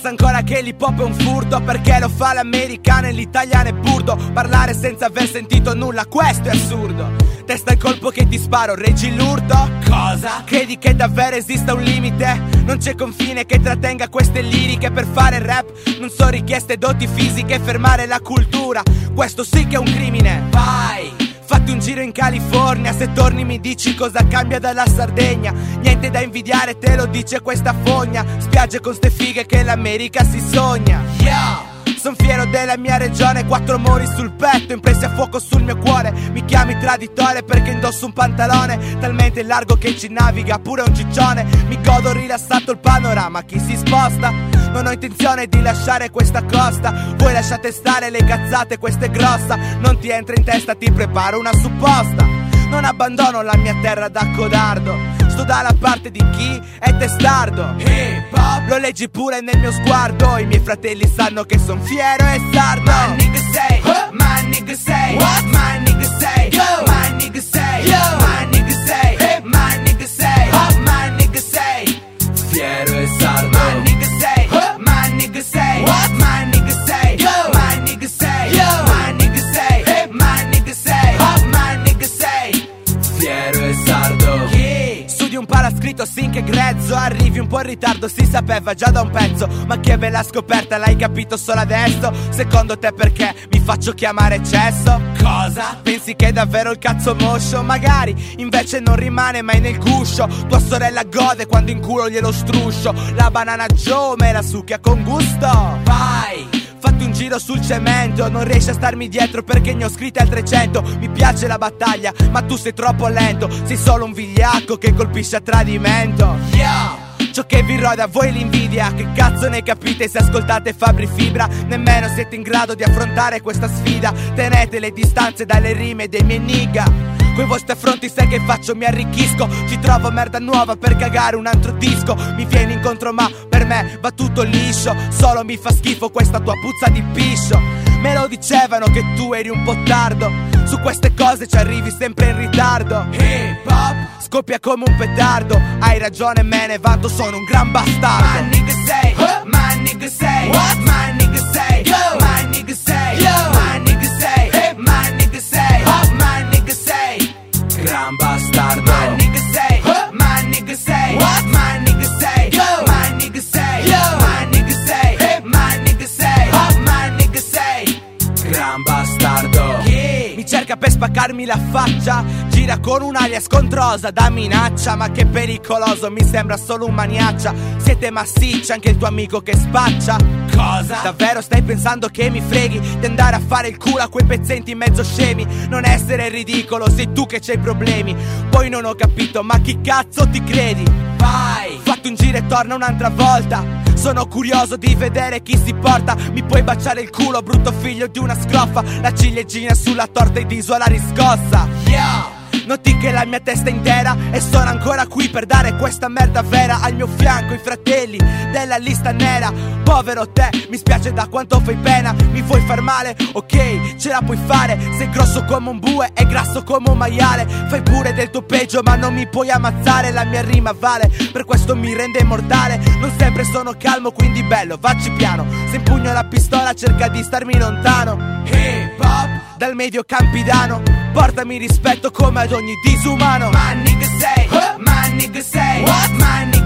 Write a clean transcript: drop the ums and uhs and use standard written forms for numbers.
Pensa ancora che l'hip hop è un furto, perché lo fa l'americano e l'italiano è burdo. Parlare senza aver sentito nulla, questo è assurdo. Testa il colpo che ti sparo, reggi l'urto? Cosa? Credi che davvero esista un limite? Non c'è confine che trattenga queste liriche. Per fare rap non sono richieste doti fisiche, fermare la cultura, questo sì che è un crimine. Vai! Fatti un giro in California, se torni mi dici cosa cambia dalla Sardegna. Niente da invidiare, te lo dice questa fogna. Spiagge con ste fighe che l'America si sogna. Son fiero della mia regione, 4 muri sul petto, impressi a fuoco sul mio cuore. Mi chiami traditore perché indosso un pantalone talmente largo che ci naviga pure un ciccione. Mi godo rilassato il panorama, chi si sposta? Non ho intenzione di lasciare questa costa. Voi lasciate stare le cazzate, questa è grossa. Non ti entra in testa, ti preparo una supposta. Non abbandono la mia terra da codardo, sto dalla parte di chi è testardo. Hip hop, lo leggi pure nel mio sguardo. I miei fratelli sanno che son fiero e sardo. My nigga say, my nigga say, what? My nigga say, yo. My nigga say, yo. My nigga say, my nigga say, my nigga say, fiero e sardo. My nigga say, my nigga say, what? My nigga say, yo. My nigga say, yo. My nigga say, my nigga say, my nigga say, fiero e sardo. Studi un pala scritto sin che grezzo, arrivi un po' in ritardo, si sapeva già da un pezzo. Ma che ve l'ha scoperta, l'hai capito solo adesso? Secondo te perché mi faccio chiamare eccesso? Cosa? Pensi che è davvero il cazzo moscio? Magari, invece non rimane mai nel guscio. Tua sorella gode quando in culo glielo struscio. La banana Joe me la succhia con gusto. Vai! Fatti un giro sul cemento, non riesci a starmi dietro perché ne ho scritte al 300. Mi piace la battaglia, ma tu sei troppo lento. Sei solo un vigliacco che colpisce a tradimento. Ciò che vi rode a voi l'invidia, che cazzo ne capite se ascoltate Fabri Fibra? Nemmeno siete in grado di affrontare questa sfida. Tenete le distanze dalle rime dei miei nigga. Coi vostri affronti sai che faccio, mi arricchisco. Ci trovo merda nuova per cagare un altro disco. Mi vieni incontro ma per me va tutto liscio. Solo mi fa schifo questa tua puzza di piscio. Me lo dicevano che tu eri un po' tardo. Su queste cose ci arrivi sempre in ritardo. Hip hop scoppia come un petardo. Hai ragione, me ne vanto, sono un gran bastardo. My nigga say, my nigga say, what? My nigga say, yo. My nigga say, yo. My nigga say, my nigga say, my nigga say, gran bastardo. My nigga say, my nigga say, what? My nigga say, yo. My nigga say, yo. My nigga say, my nigga say, my nigga say, gran bastardo. Mi cerca per spaccarmi la faccia, gira con un'aria scontrosa da minaccia. Ma che pericoloso, mi sembra solo un maniaccia. Siete massicci, anche il tuo amico che spaccia. Cosa? Davvero stai pensando che mi freghi di andare a fare il culo a quei pezzenti mezzo scemi? Non essere ridicolo, sei tu che c'hai problemi. Poi non ho capito, ma chi cazzo ti credi? Vai! Fatti un giro e torna un'altra volta. Sono curioso di vedere chi si porta. Mi puoi baciare il culo, brutto figlio di una scroffa. La ciliegina sulla torta ed isola riscossa. Noti che la mia testa è intera e sono ancora qui per dare questa merda vera. Al mio fianco i fratelli della lista nera. Povero te, mi spiace da quanto fai pena. Mi vuoi far male? Ok, ce la puoi fare. Sei grosso come un bue e grasso come un maiale. Fai pure del tuo peggio ma non mi puoi ammazzare. La mia rima vale, per questo mi rende immortale. Non sempre sono calmo, quindi bello, vacci piano. Se impugno la pistola cerca di starmi lontano. Hip hop dal medio campidano, portami rispetto come ad ogni disumano. My nigga say, my nigga say, what? My nigga